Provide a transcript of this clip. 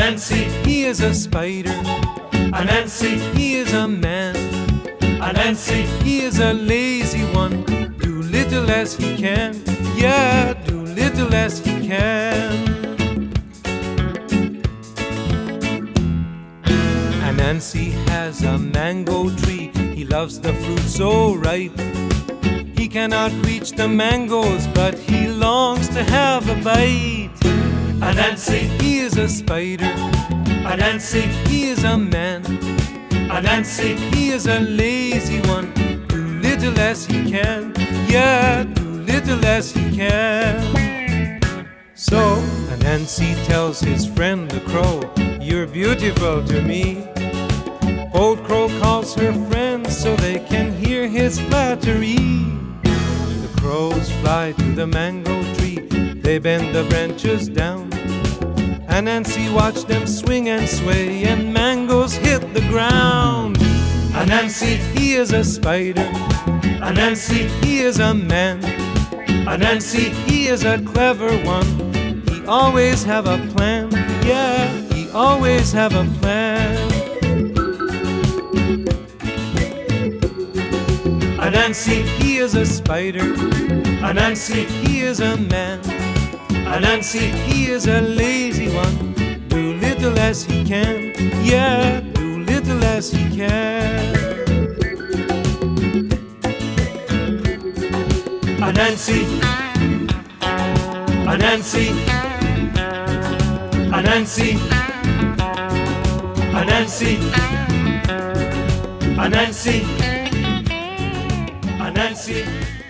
Nancy, he is a spider. Nancy, He is a man. Nancy, He is a lazy one. Do little as he can. Yeah, do little as he can. Nancy has a mango tree. He loves the fruit so ripe. He cannot reach the mangoes, but he longs to have a bite. Nancy, He is a spider. Nancy, He is a man. Nancy, He is a lazy one. Do little as he can. Yeah, do little as he can. So Nancy tells his friend the crow, "You're beautiful to me." Old Crow calls her friends so they can hear his flattery. The crows fly to the mango tree. They bend the branches down. Nancy watched them swing and sway, and mangoes hit the ground. Nancy, He is a spider. Nancy, He is a man. Nancy, He is a clever one. He always have a plan. Yeah, he always have a plan. Nancy, He is a spider. Nancy, He is a man. Nancy, He is a lazy one. Do little as he can. Yeah, do little as he can. Nancy, Nancy, Nancy, Nancy, Nancy, Nancy.